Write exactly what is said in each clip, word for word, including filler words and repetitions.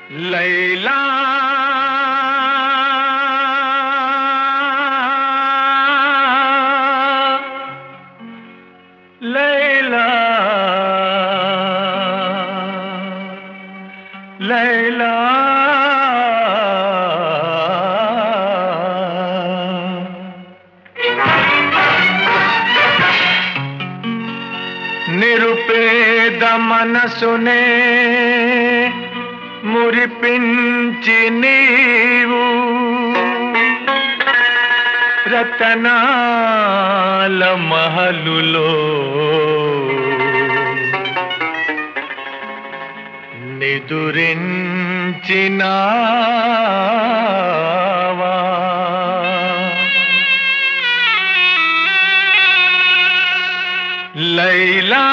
లైలా లైలా లైలా నిరుపేద మనసునే మురిపించి నీవు రతనాల మహలులో నిదురించినావా లైలా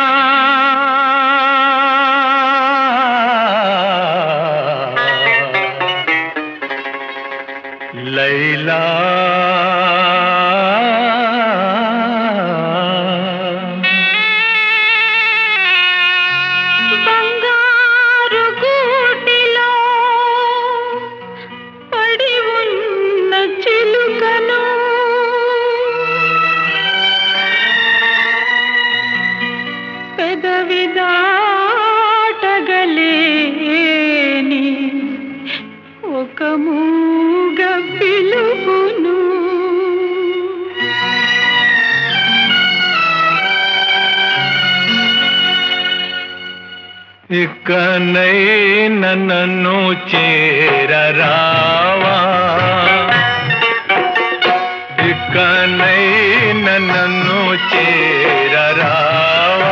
లైలా బంగారు గూటిలో పడి ఉన్న చిలుకను పెదవి దాటగలేని ఒక మూగ పిలుపును ఇకనైనా నన్ను చేరరావా ఇకనైనా నన్ను చేరరావా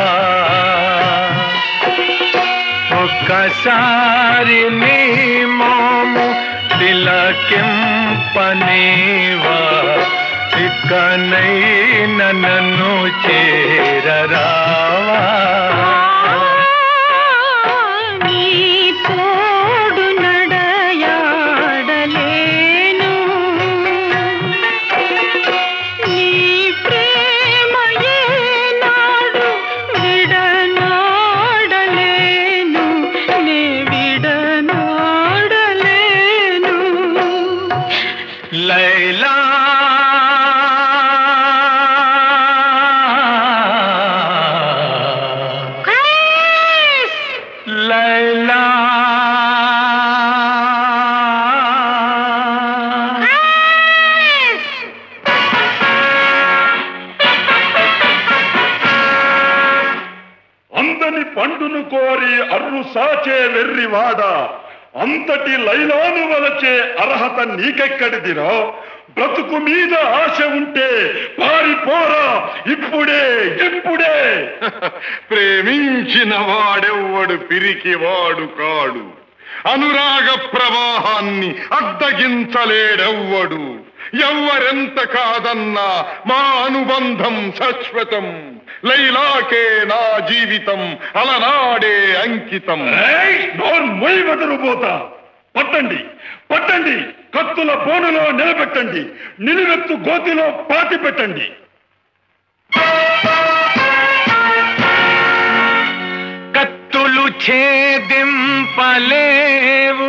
ఒక్కసారి నీ మోము తిలకింపనేవా ఇకనైనా నన్ను చేరరావా నీ తోడు నడయాడలేను నీ ప్రేమ ఏనాడు విడనాడలేను నే విడనాడలేను లైలా లైలా అందని పండును కోరి అర్రు సాచే వెర్రివాడ అంతటి లైలాను వలచే అర్హత నీకెక్కడిదిరా బ్రతుకు మీద ఆశ ఉంటే పారిపోరా ఇప్పుడే ఇప్పుడే ప్రేమించిన వాడెవ్వడు పిరికివాడు కాడు అనురాగ ప్రవాహాన్ని అడ్డగించలేడెవ్వడు ఎవ్వరెంత కాదన్నా మా అనుబంధం శాశ్వతం లైలాకే నా జీవితం అలనాడే అంకితం. మొయ్ వదరుపోతా పట్టండి పట్టండి కత్తుల బోనులో నిలబెట్టండి నిలువెత్తు గోతిలో పాతి పెట్టండి. కత్తులు ఛేదింపలేవు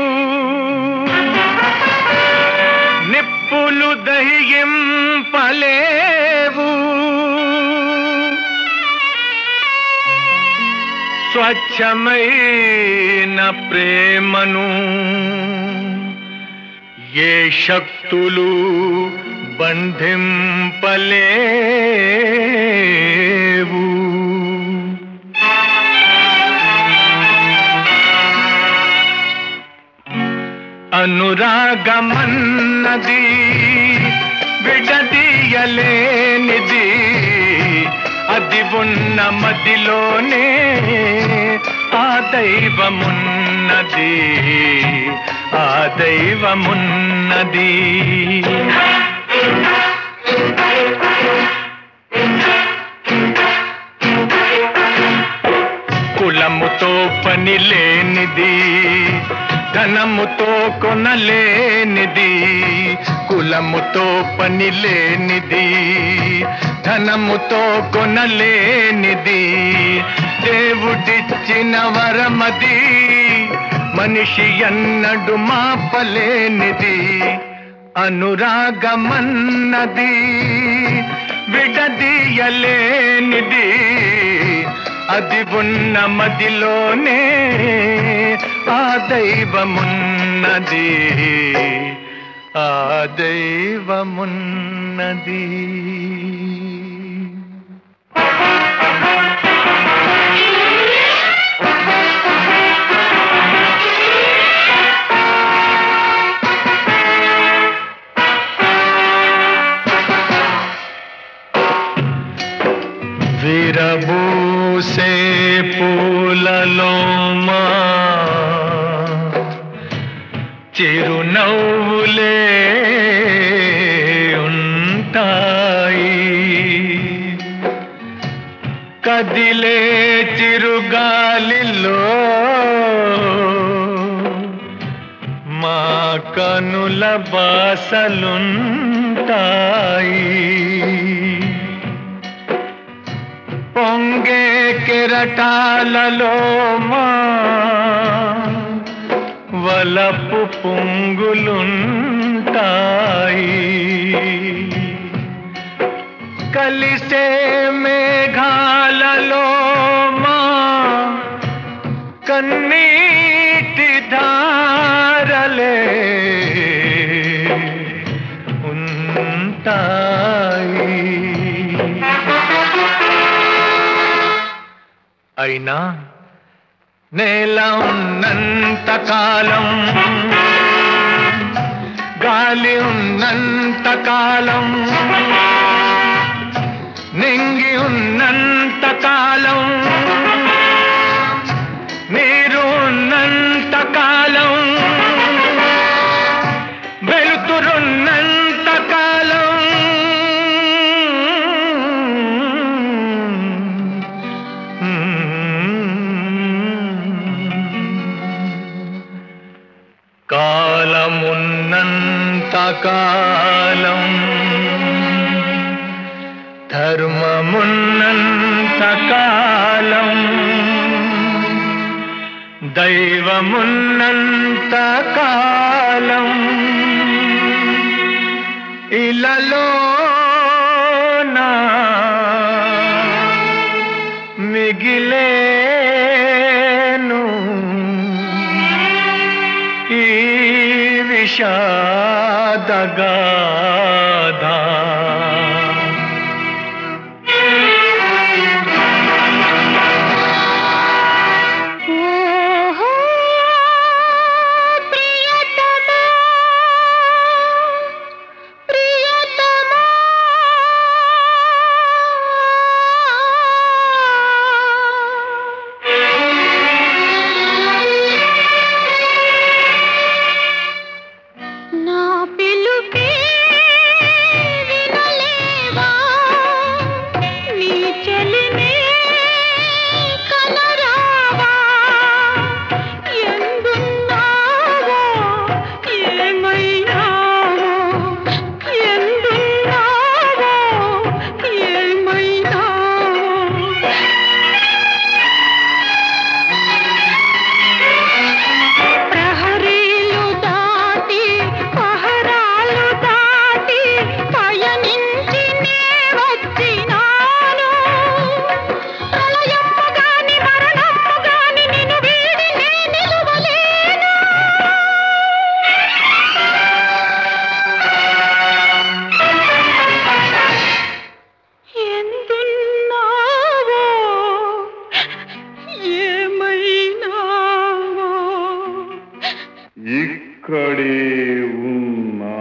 నిప్పులు దహింపలేవు స్వచ్ఛమైన ప్రేమను ఏ శక్తులు బంధింపలేవు. అనురాగమన్నది విడదీయలేనిది అది ఉన్న మదిలోనే ఆ దైవమున్నది ఆ దైవమున్నది. కులముతో పని లేనిది ధనముతో కొనలేనిది కులముతో పని లేనిది ధనముతో కొనలేనిది దేవుడిచ్చిన వరమది మనిషి అన్నడు మాపలేనిది అనురాగమన్నది విడదీయలేనిది అది ఉన్న మదిలోనే ఆ దైవమున్నది ఆ దైవమున్నది. విరబూసే పూలలో మా చిరునవ్వులే ఉంటాయి కదిలే చిరుగాలిలో మా కనుల బాసలుంటాయి పొంగే కెరటాలలో మా వలపు పొంగులుంటాయి కలిసే మేఘాలలో మా కన్నీటి ధారలే ఉంటాయి. అయినా నేల ఉన్నంత కాలం గాలి ఉన్నంత కాలం నింగి ఉన్నంత కాలం నీరు ఉన్నంత కాలం వెలుతురున్నంత కాలం కాలమున్నంత కాలం ధర్మమున్నంత కాలం దైవమున్నంత కాలం ఇలలో నా మిగిలేను ఈ విషాదగాథ. ఇక్కడే ఉన్నా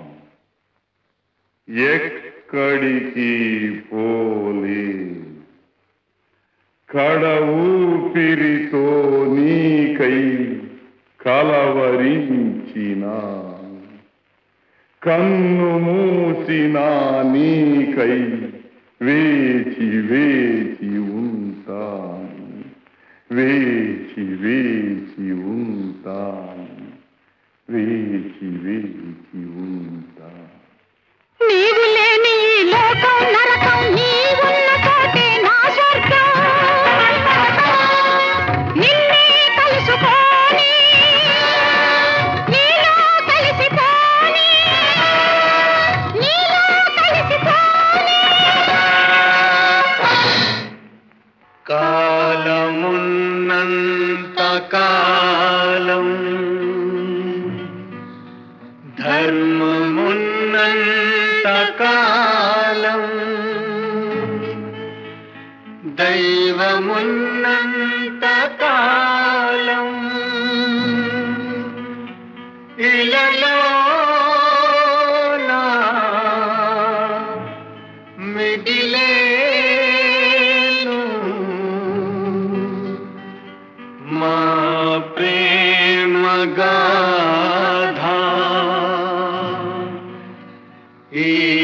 ఎక్కడికి పోలే కడ ఊపిరితో నీకై కలవరించిన కన్ను మూసిన నీకై వేచి వేచి ఉంటాను వేచి వేచి ఉంటాను వేచి వేచి ఉంటాను. నీవు లేని ఈ లోకం నరకం నీవున్న చోటే నా స్వర్గం నిన్నే కలుసుకోని కాలం ధర్మమున్నంత కాలం దైవమున్నంత కాలం ఇలలో నా మిగిలేను మా ప్రేమ గాథ ఈ